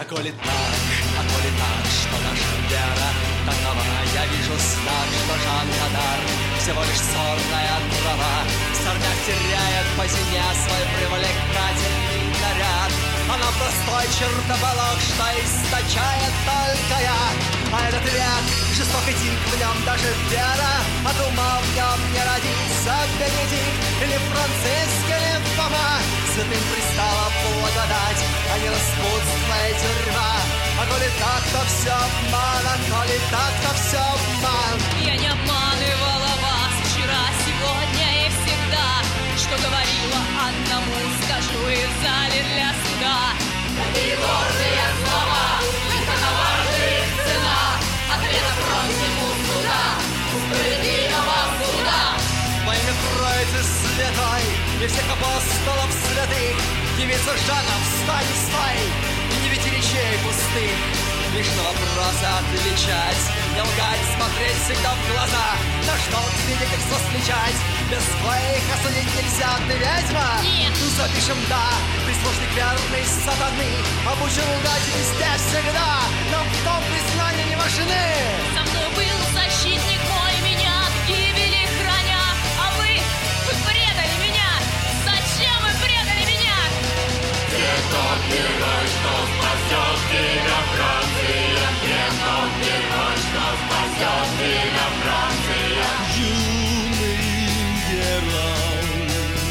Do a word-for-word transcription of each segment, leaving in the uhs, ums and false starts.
А коли так, а коли так, что наша вера такова, я вижу знак, что Жанна d'Арк всего лишь сорная трава. В сорнях теряет по зиме свой привлекательный наряд. Она простой чертополох, что источает только я. А этот век, жестокий тик, в нем даже вера, от ума в нем не родится Бенедикт или Франциск, или Фома. Святым пристала благодать, а не распутство и тюрьма. А коли так, то все обман, а коли так, то все обман. Я не обманывала вас вчера, сегодня и всегда. Что говорила одному, скажу и в зале для суда. Такие гордые слова, только на важных цена. Ответа просим у суда, у справедливого суда. Во имя Троицы Святой и всех апостолов святых, девица Жанна, встань и стой, и не веди речей пустых. Лишь на вопросы отвечать, не лгать, смотреть всегда в глаза. На что свидетельство сличать, без твоих осудить нельзя, ты ведьма? Нет. Ну запишем да, прислужник верный сатаны, обучен лгать везде всегда, нам в том признания не важны. Со мной был защитник мой, меня от гибели храня. А вы, вы предали меня. Зачем вы предали меня? Где тот герой, что спасет тебя, Франция? Где тот герой, что спасет тебя, Франция? Юный герой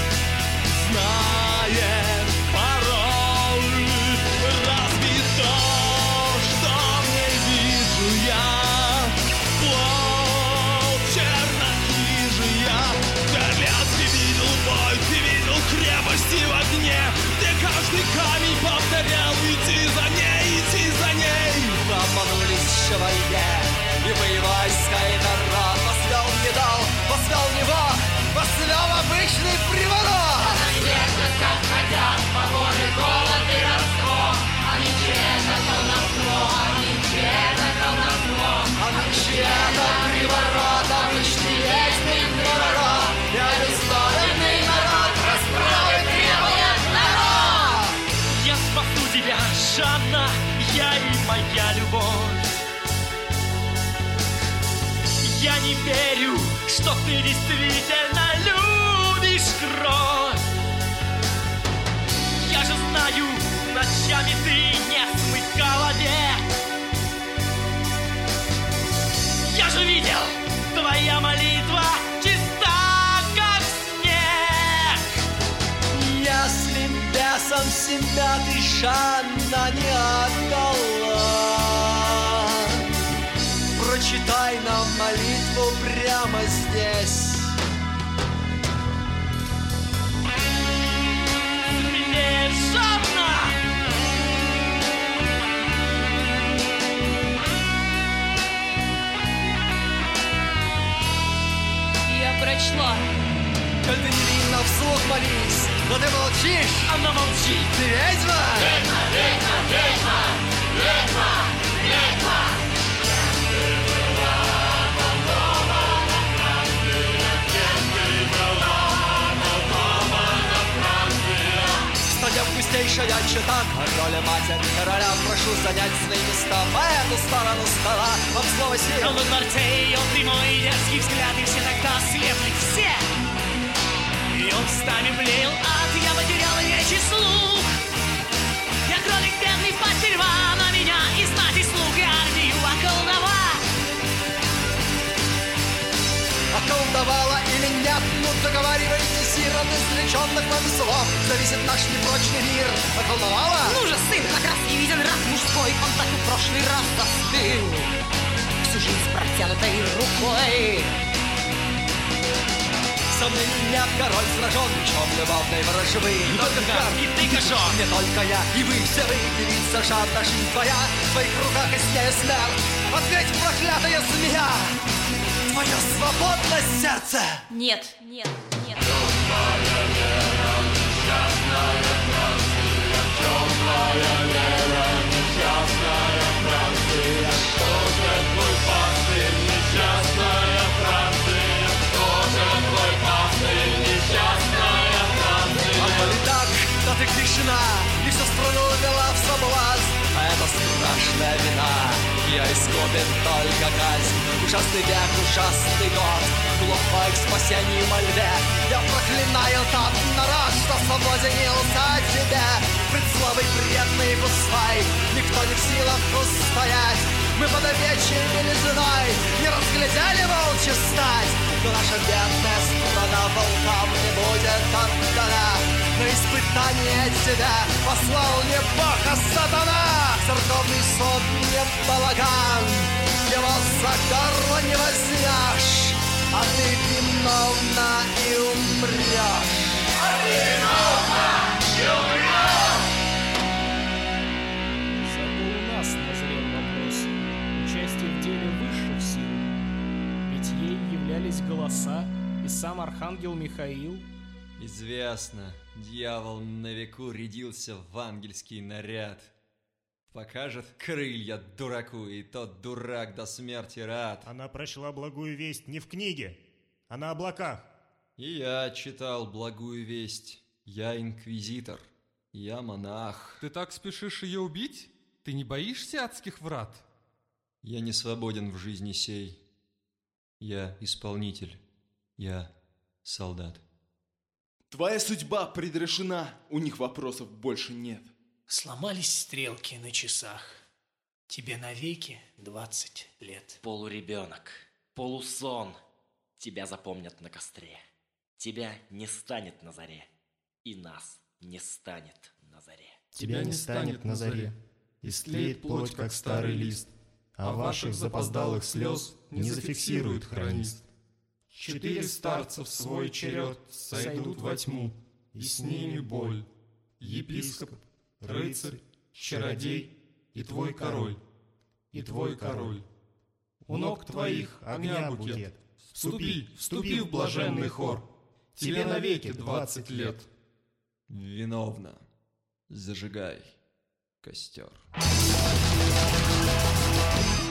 знает пароль. Разве то, что не вижу я, плод чернокнижия? Горлят, ты видел бой, ты видел крепости в огне, где каждый камень повторял: идти за ней, идти за ней. Вы обманулись шевалье, и вы войска, и народ вас вел не дал, вас вел не Бог, вас вел обычный приворот. Вечно как хотят, погоны, голод и родство. Они чьи-то колдовство, они чьи-то колдовство. А нынче это приворот, обычный вечный приворот. Я бесподобный народ, расправы требует народ. Я спасу тебя, Жанна, я и моя любовь. Я не верю, что ты действительно любишь кровь. Я же знаю, ночами ты не смыкала век. Я же видел, твоя молитва чиста, как снег. Если бесом себя ты, Жанна, не отдала, прочитай нам молитву прямо здесь. Смелее, Жанна! Я прочла. Коль ты невинно вслух молись, но ты молчишь. Она молчит. Ты ведьма? Ведьма, ведьма, ведьма, ведьма, ведьма. Стадия вкуснейшая чита, роли матерь короля, прошу занять свои места по эту сторону стола. Вам слово сил. Он во дворце, и он прямой, дерзкий взгляд, и все тогда слепли все. И он стами блеял ад, я потерял речь и слух. Я кролик бедный потерял на меня, и знать и слуг, и армию околдовал. Околдовала или нет, ну договаривайте, сир, от извлеченных вами слов зависит наш непрочный мир. Околдовала? Ну же, сын, как раз и виден рак мужской. Он так и в прошлый раз застыл, всю жизнь с протянутой рукой. Со мной нет король сражен мечом любовной ворожбы. Не только Гар, и ты, Кашон. Не только я, и вы все вы, девица Жанна, жизнь твоя в твоих руках и с нею смерть. Ответь, проклятая змея, твое свободное сердце. Нет, нет, нет. А коли так, то ты грешна, и всю страну вела в соблазн. А это искупит только казнь. Ужасный век, ужасный год, глухой к спасению мольбе. Я проклинаю тот народ, что свободенился от тебя. Пред славой приятной и пустой никто не в силах устоять. Мы под овечьей белизной не разглядели волчьи стать. Но наша бедная страна волкам не будет отдана. На испытание тебя послал не Бог, а сатана. Церковный суд не балаган, его за горло не возьмешь, а ты виновна и умрешь. А ты виновна и умрешь. Зато у нас назрел вопрос участия в деле высших сил. Ведь ей являлись голоса и сам архангел Михаил. Известно, дьявол на веку рядился в ангельский наряд. Покажет крылья дураку, и тот дурак до смерти рад. Она прочла благую весть не в книге, а на облаках. И я читал благую весть. Я инквизитор, я монах. Ты так спешишь ее убить? Ты не боишься адских врат? Я не свободен в жизни сей. Я исполнитель, я солдат. Твоя судьба предрешена, у них вопросов больше нет. Сломались стрелки на часах. Тебе навеки двадцать лет. Полуребенок, полусон. Тебя запомнят на костре. Тебя не станет на заре. И нас не станет на заре. Тебя не станет на заре. Истлеет плоть, как старый лист, а ваших запоздалых слез не зафиксирует хронист. Четыре старца в свой черед сойдут во тьму, и с ними боль. Епископ, рыцарь, чародей и твой король, и твой король. У ног твоих огня букет. Вступи, вступи в блаженный хор. Тебе навеки двадцать лет. Виновна, зажигай костер.